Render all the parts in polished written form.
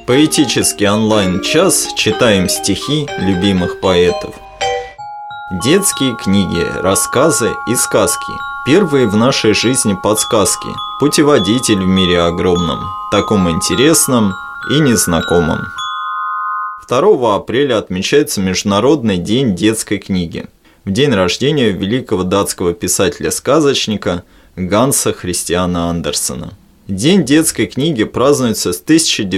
Поэтический онлайн-час читаем стихи любимых поэтов. Детские книги, рассказы и сказки. Первые в нашей жизни подсказки. Путеводитель в мире огромном, таком интересном и незнакомом. 2 апреля отмечается Международный день детской книги. В день рождения великого датского писателя-сказочника Ганса Христиана Андерсена. День детской книги празднуется с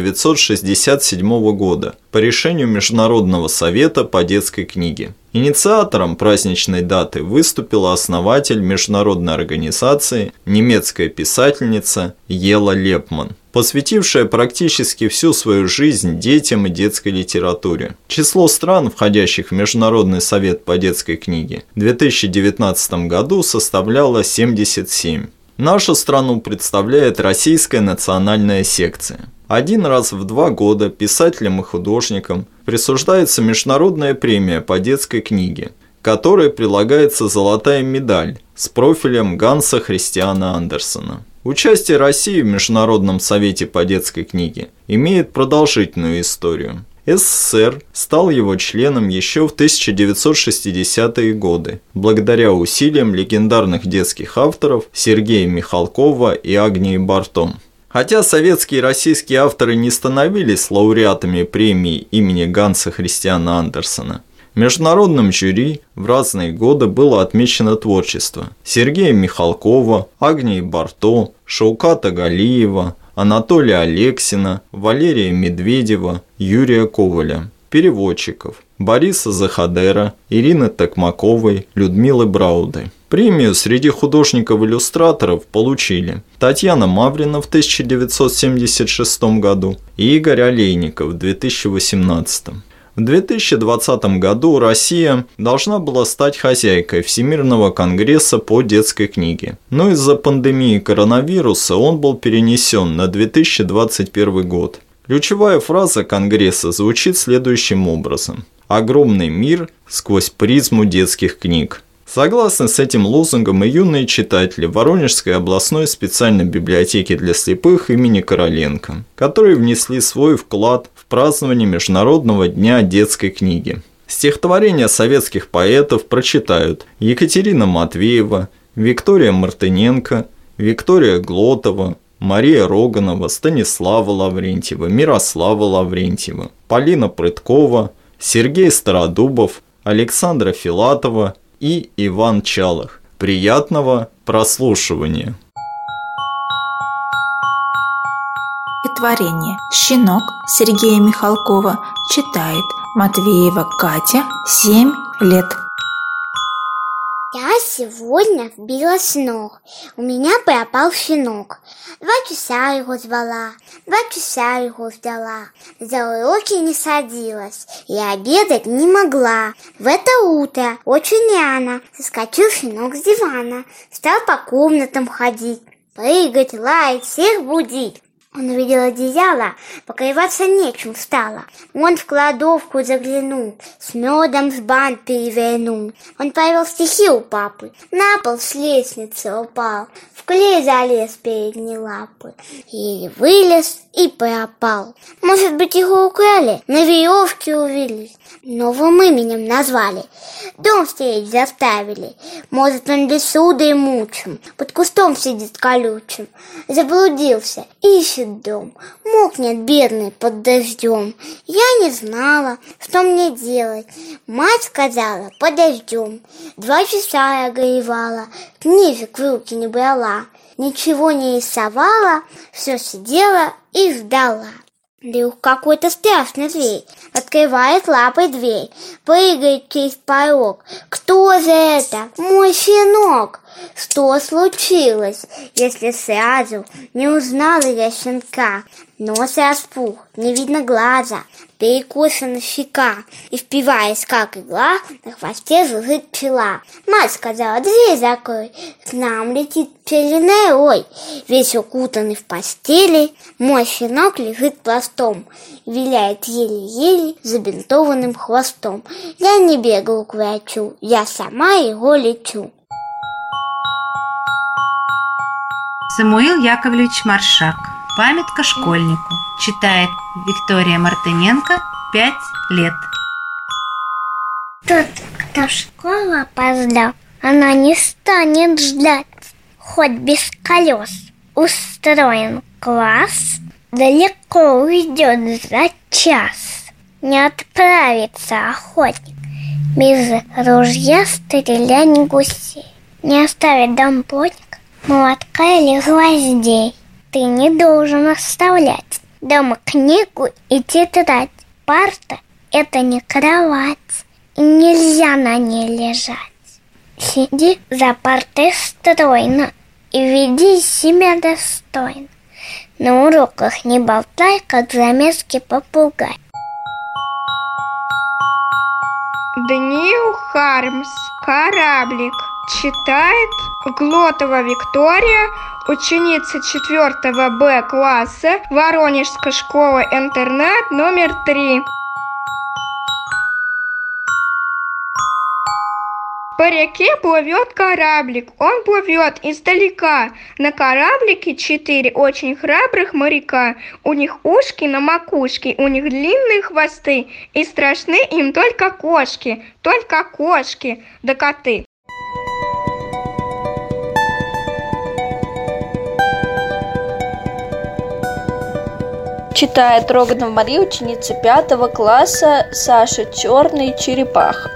1967 года по решению Международного совета по детской книге. Инициатором праздничной даты выступила основатель международной организации, немецкая писательница Ела Лепман, посвятившая практически всю свою жизнь детям и детской литературе. Число стран, входящих в Международный совет по детской книге, в 2019 году составляло 77. Нашу страну представляет Российская национальная секция. Один раз в 2 года писателям и художникам присуждается международная премия по детской книге, к которой прилагается золотая медаль с профилем Ганса Христиана Андерсена. Участие России в Международном совете по детской книге имеет продолжительную историю. СССР стал его членом еще в 1960-е годы, благодаря усилиям легендарных детских авторов Сергея Михалкова и Агнии Барто. Хотя советские и российские авторы не становились лауреатами премии имени Ганса Христиана Андерсена, в международном жюри в разные годы было отмечено творчество Сергея Михалкова, Агнии Барто, Шауката Галиева, Анатолия Алексина, Валерия Медведева, Юрия Коваля, переводчиков Бориса Захадера, Ирины Токмаковой, Людмилы Брауды. Премию среди художников-иллюстраторов получили Татьяна Маврина в 1976 году и Игорь Олейников в 2018. В 2020 году Россия должна была стать хозяйкой Всемирного конгресса по детской книге, но из-за пандемии коронавируса он был перенесен на 2021 год. Ключевая фраза конгресса звучит следующим образом: «Огромный мир сквозь призму детских книг». Согласно с этим лозунгом и юные читатели Воронежской областной специальной библиотеки для слепых имени Короленко, которые внесли свой вклад в празднование Международного дня детской книги. Стихотворения советских поэтов прочитают Екатерина Матвеева, Виктория Мартыненко, Виктория Глотова, Мария Роганова, Станислава Лаврентьева, Мирослава Лаврентьева, Полина Прыткова, Сергей Стародубов, Александра Филатова и Иван Чалых. Приятного прослушивания. Стихотворение «Щенок» Сергея Михалкова читает Матвеева Катя, 7 лет. Я сегодня сбила с ног, у меня пропал щенок. 2 часа его звала, 2 часа его ждала. За уроки не садилась и обедать не могла. В это утро очень рано соскочил щенок с дивана, стал по комнатам ходить, прыгать, лаять, всех будить. Он увидел одеяло, покрываться нечем стало. Он в кладовку заглянул, с медом с бант перевернул. Он повел стихи у папы, на пол с лестницы упал, в клей залез передние лапы, и вылез и пропал. Может быть, его украли, на веревке увели, новым именем назвали, дом стереть заставили. Может, он без суда и мучим, под кустом сидит колючим, заблудился, ищет дом, мокнет бедный под дождем. Я не знала, что мне делать. Мать сказала: подождем. 2 часа я горевала, книжек в руки не брала, ничего не рисовала, все сидела и ждала. Вдруг какой-то страшный зверь открывает лапой дверь, прыгает через порог. Кто же это? Мой щенок! Что случилось, если сразу не узнала я щенка? Нос распух, не видно глаза, перекошена щека, и, впиваясь как игла, на хвосте жужжит пчела. Мать сказала: дверь закрой, к нам летит пчелиный рой. Весь укутанный в постели, мой щенок лежит пластом, виляет еле-еле забинтованным хвостом. Я не бегаю к врачу, я сама его лечу. Самуил Яковлевич Маршак. Памятка школьнику. Читает Виктория Мартыненко, 5 лет. Тот, кто в школу опоздал, она не станет ждать. Хоть без колес устроен класс, далеко уйдет за час. Не отправится охотник без ружья стрелять гусей. Не оставит домплотник молотка или гвоздей. Ты не должен оставлять дома книгу и тетрадь. Парта – это не кровать, и нельзя на ней лежать. Сиди за партой стройно и веди себя достойно. На уроках не болтай, как замерзкий попугай. Даниил Хармс «Кораблик». Читает Глотова Виктория, ученица 4 Б класса Воронежской школы-интернат номер 3. По реке плывет кораблик, он плывет издалека. На кораблике 4 очень храбрых моряка. У них ушки на макушке, у них длинные хвосты. И страшны им только кошки, да коты. Читает Роганова Мария, ученица 5 класса, Саша Черный черепах.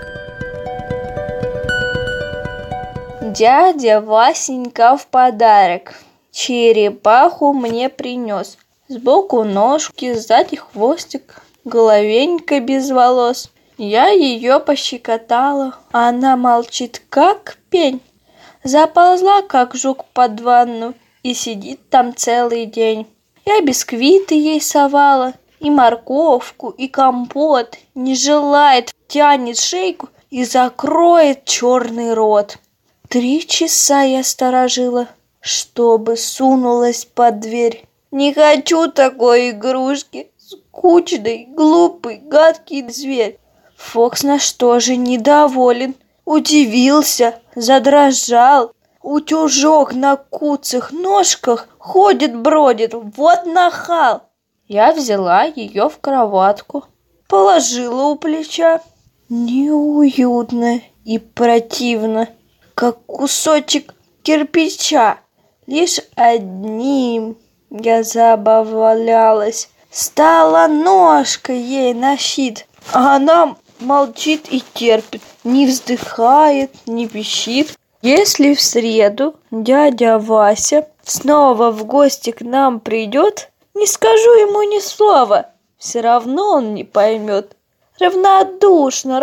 Дядя Васенька в подарок черепаху мне принес. Сбоку ножки, сзади хвостик, головенька без волос. Я ее пощекотала, а она молчит, как пень. Заползла, как жук под ванну, и сидит там целый день. Я бисквиты ей совала, и морковку, и компот. Не желает, тянет шейку и закроет черный рот. 3 часа я сторожила, чтобы сунулась под дверь. Не хочу такой игрушки, скучный, глупый, гадкий зверь. Фокс наш тоже недоволен, удивился, задрожал. Утюжок на куцых ножках ходит-бродит, вот нахал. Я взяла ее в кроватку, положила у плеча. Неуютно и противно, как кусочек кирпича. Лишь одним я забавлялась. Стала ножкой ей на щит, а она молчит и терпит, не вздыхает, не пищит. Если в среду дядя Вася снова в гости к нам придет, не скажу ему ни слова, все равно он не поймет. Равнодушно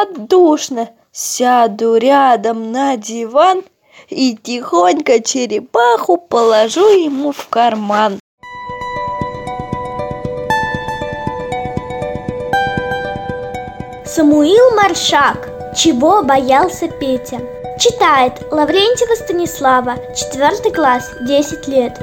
сяду рядом на диван и тихонько черепаху положу ему в карман. Самуил Маршак. Чего боялся Петя? Читает Лаврентьева Станислава, 4 класс, 10 лет.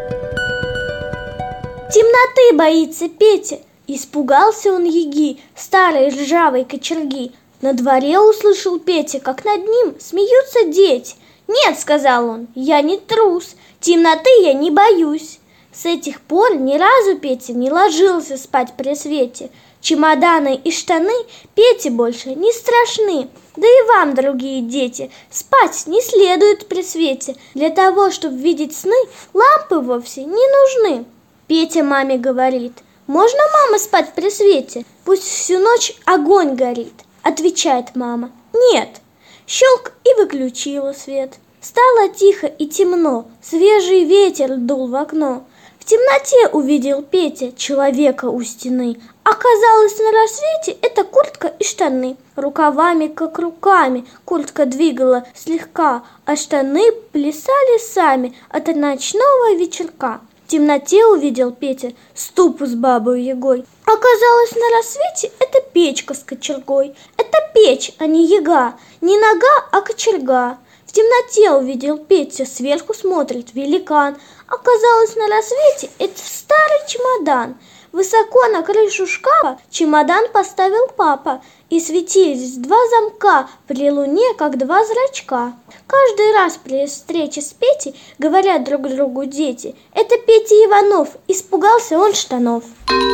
Темноты боится Петя. Испугался он яги, старой ржавой кочерги. На дворе услышал Петя, как над ним смеются дети. «Нет, — сказал он, — я не трус, темноты я не боюсь». С этих пор ни разу Петя не ложился спать при свете. Чемоданы и штаны Пете больше не страшны. Да и вам, другие дети, спать не следует при свете. Для того, чтобы видеть сны, лампы вовсе не нужны. Петя маме говорит: «Можно, мама, спать при свете? Пусть всю ночь огонь горит». Отвечает мама: «Нет». Щелк и выключила свет. Стало тихо и темно, свежий ветер дул в окно. В темноте увидел Петя человека у стены. Оказалось, на рассвете это куртка и штаны. Рукавами, как руками, куртка двигала слегка, а штаны плясали сами от ночного вечерка. В темноте увидел Петя ступу с бабой Ягой. Оказалось, на рассвете это печка с кочергой. Это печь, а не яга, не нога, а кочерга. В темноте увидел Петя, сверху смотрит великан. Оказалось, на рассвете это старый чемодан. Высоко на крышу шкафа чемодан поставил папа, и светились два замка при луне, как два зрачка. Каждый раз при встрече с Петей говорят друг другу дети: это Петя Иванов, испугался он штанов.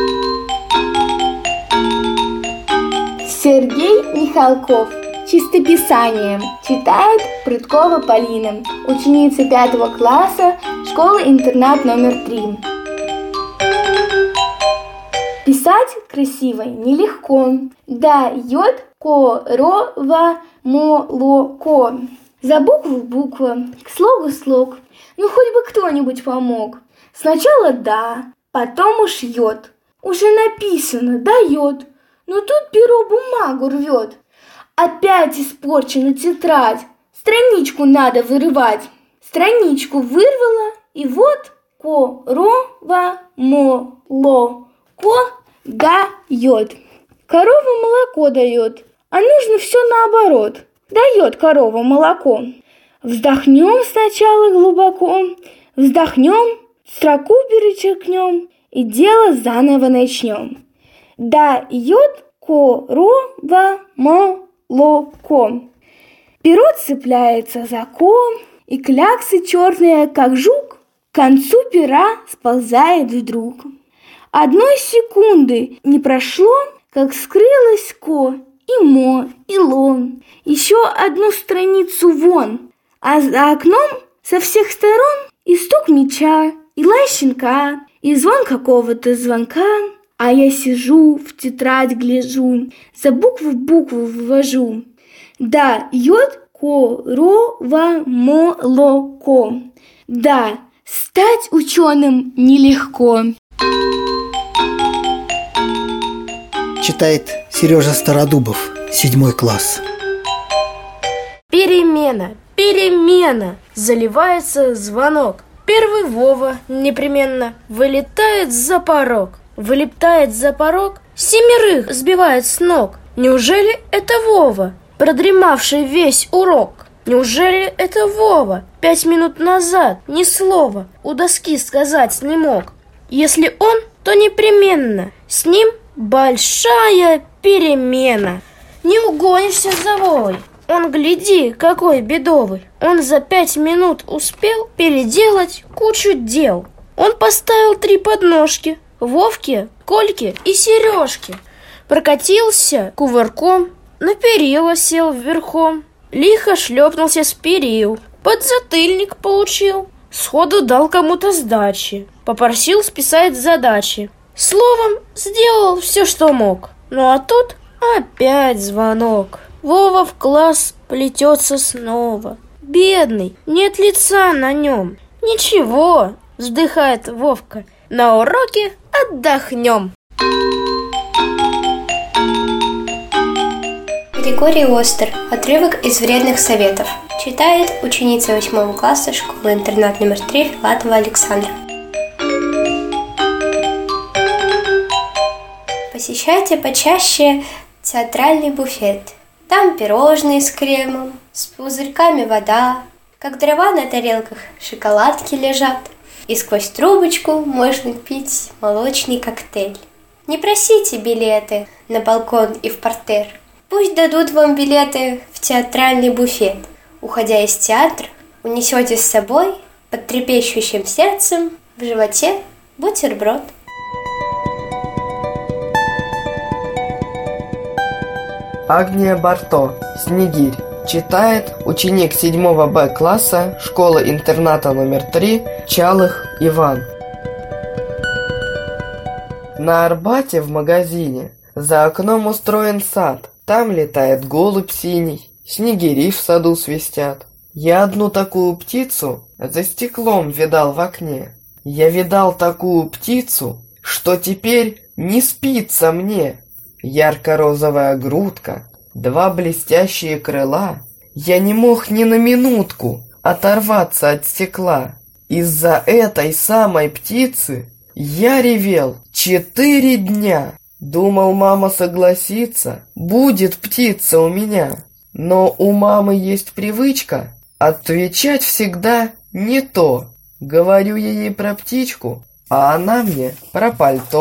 Сергей Михалков. Чистописание. Читает Прудкова Полина, ученица 5 класса школы-интернат номер 3. Писать красиво нелегко. Дает корова молоко. За букву буква, к слогу слог. Ну хоть бы кто-нибудь помог. Сначала да, потом уж йод. Уже написано дает, но тут перо бумагу рвет. Опять испорчена тетрадь. Страничку надо вырывать. Страничку вырвала, и вот корова молоко дает. Корова молоко дает, а нужно все наоборот. Дает корова молоко. Вздохнем сначала глубоко, вздохнем, строку перечеркнем и дело заново начнем. Дает корова молоко. Перо цепляется за ком, и кляксы черные, как жук, к концу пера сползает вдруг. Одной секунды не прошло, как скрылось ко, и мо, и лон. Еще одну страницу вон, а за окном со всех сторон и стук мяча, и лай щенка, и звон какого-то звонка. А я сижу, в тетрадь гляжу, за букву букву ввожу. Дает корова молоко. Да, стать ученым нелегко. Читает Сережа Стародубов, 7 класс. Перемена, перемена, заливается звонок. Первый Вова непременно вылетает за порог. Вылетает за порог, 7 сбивает с ног. Неужели это Вова, продремавший весь урок? Неужели это Вова 5 минут назад ни слова у доски сказать не мог? Если он, то непременно с ним большая перемена. Не угонишься за Вовой. Он, гляди, какой бедовый. Он за 5 минут успел переделать кучу дел. Он поставил 3 подножки Вовке, Кольке и Сережке. Прокатился кувырком, на перила сел верхом. Лихо шлепнулся с перил, подзатыльник получил. Сходу дал кому-то сдачи, попросил списать задачи. Словом, сделал все, что мог. Ну а тут опять звонок. Вова в класс плетется снова. Бедный, нет лица на нем. Ничего, вздыхает Вовка, на уроке отдохнем. Григорий Остер. Отрывок из «Вредных советов». Читает ученица 8 класса школы-интернат номер 3 Филатова Александра. Посещайте почаще театральный буфет. Там пирожные с кремом, с пузырьками вода, как дрова на тарелках шоколадки лежат. И сквозь трубочку можно пить молочный коктейль. Не просите билеты на балкон и в партер. Пусть дадут вам билеты в театральный буфет. Уходя из театра, унесете с собой под трепещущим сердцем в животе бутерброд. Агния Барто. Снегирь. Читает ученик 7 Б класса школы-интерната номер 3 Чалых Иван. На Арбате в магазине за окном устроен сад. Там летает голубь синий, снегири в саду свистят. Я одну такую птицу за стеклом видал в окне. Я видал такую птицу, что теперь не спится мне. Ярко-розовая грудка, 2 блестящие крыла. Я не мог ни на минутку оторваться от стекла. Из-за этой самой птицы я ревел 4 дня. Думал, мама согласится, будет птица у меня. Но у мамы есть привычка отвечать всегда не то. Говорю я ей про птичку, а она мне про пальто.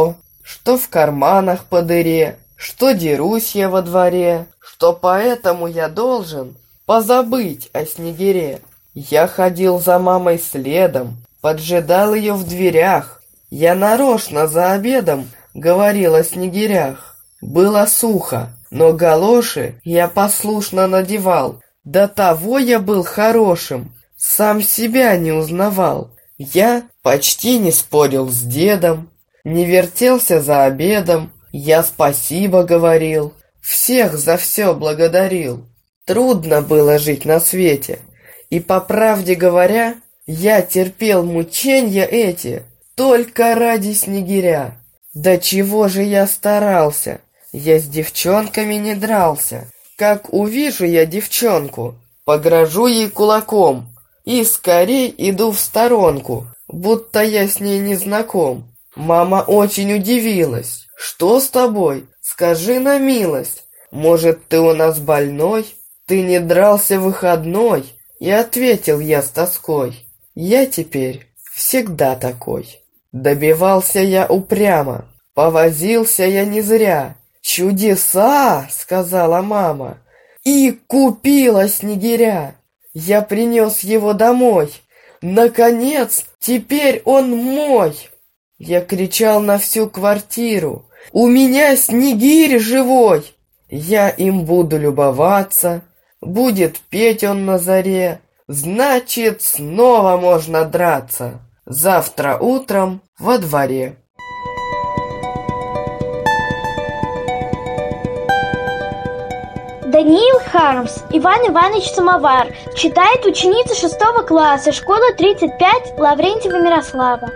что в карманах по дыре, что дерусь я во дворе, что поэтому я должен позабыть о снегире. Я ходил за мамой следом, поджидал ее в дверях. Я нарочно за обедом говорил о снегирях. Было сухо, но галоши я послушно надевал. До того я был хорошим, сам себя не узнавал. Я почти не спорил с дедом, не вертелся за обедом. Я спасибо говорил, всех за все благодарил. Трудно было жить на свете, и по правде говоря, я терпел мученья эти только ради снегиря. До чего же я старался, я с девчонками не дрался. Как увижу я девчонку, погрожу ей кулаком и скорей иду в сторонку, будто я с ней не знаком. Мама очень удивилась. Что с тобой? Скажи на милость. Может, ты у нас больной? Ты не дрался в выходной? И ответил я с тоской. Я теперь всегда такой. Добивался я упрямо, повозился я не зря. «Чудеса!» — сказала мама, и купила снегиря. Я принес его домой. Наконец, теперь он мой. Я кричал на всю квартиру: «У меня снегирь живой!» Я им буду любоваться, будет петь он на заре. Значит, снова можно драться завтра утром во дворе. Даниил Хармс, Иван Иванович Самовар. Читает ученица 6 класса, школа 35, Лаврентьева Мирослава.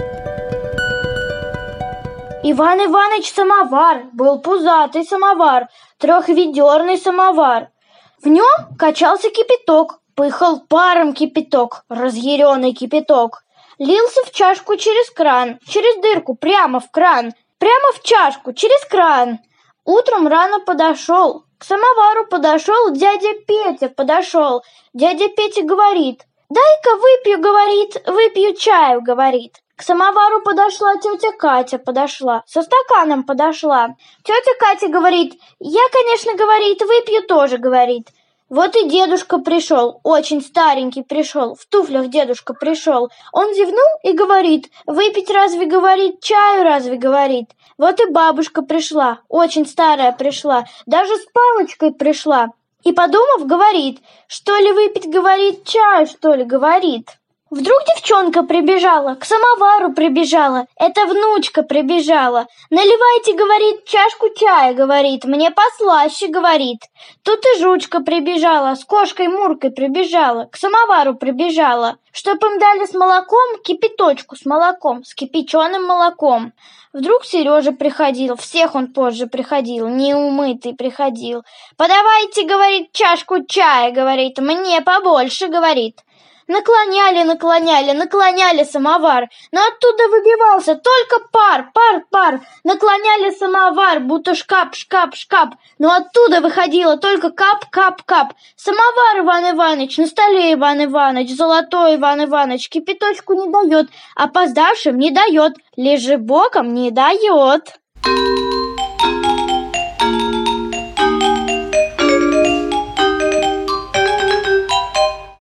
Иван Иванович Самовар был пузатый самовар, трехведерный самовар. В нем качался кипяток, пыхал паром кипяток, разъяренный кипяток. Лился в чашку через кран, через дырку, прямо в кран, прямо в чашку, через кран. Утром рано подошел, к самовару подошел дядя Петя, подошел. Дядя Петя говорит: «Дай-ка выпью, говорит, выпью чаю, говорит». К самовару подошла тетя Катя, подошла, со стаканом подошла. Тетя Катя говорит: «Я, конечно, говорит, выпью тоже, говорит». Вот и дедушка пришел, очень старенький пришел, в туфлях дедушка пришел. Он зевнул и говорит: «Выпить разве, говорит, чаю разве, говорит». Вот и бабушка пришла, очень старая пришла, даже с палочкой пришла. И, подумав, говорит: «Что ли выпить, говорит, чаю, что ли, говорит». Вдруг девчонка прибежала, к самовару прибежала, это внучка прибежала. «Наливайте, говорит, чашку чая, говорит, мне послаще, говорит». Тут и жучка прибежала, с кошкой Муркой прибежала, к самовару прибежала, чтоб им дали с молоком кипяточку с молоком, с кипяченым молоком. Вдруг Сережа приходил, всех он позже приходил, неумытый приходил. «Подавайте, говорит, чашку чая, говорит, мне побольше, говорит». Наклоняли, наклоняли, наклоняли самовар, но оттуда выбивался только пар, пар, пар. Наклоняли самовар, будто шкап, шкап, шкап, но оттуда выходило только кап, кап, кап. Самовар, Иван Иваныч, на столе, Иван Иваныч, золотой Иван Иваныч, кипяточку не дает, опоздавшим не дает, лежи боком не дает.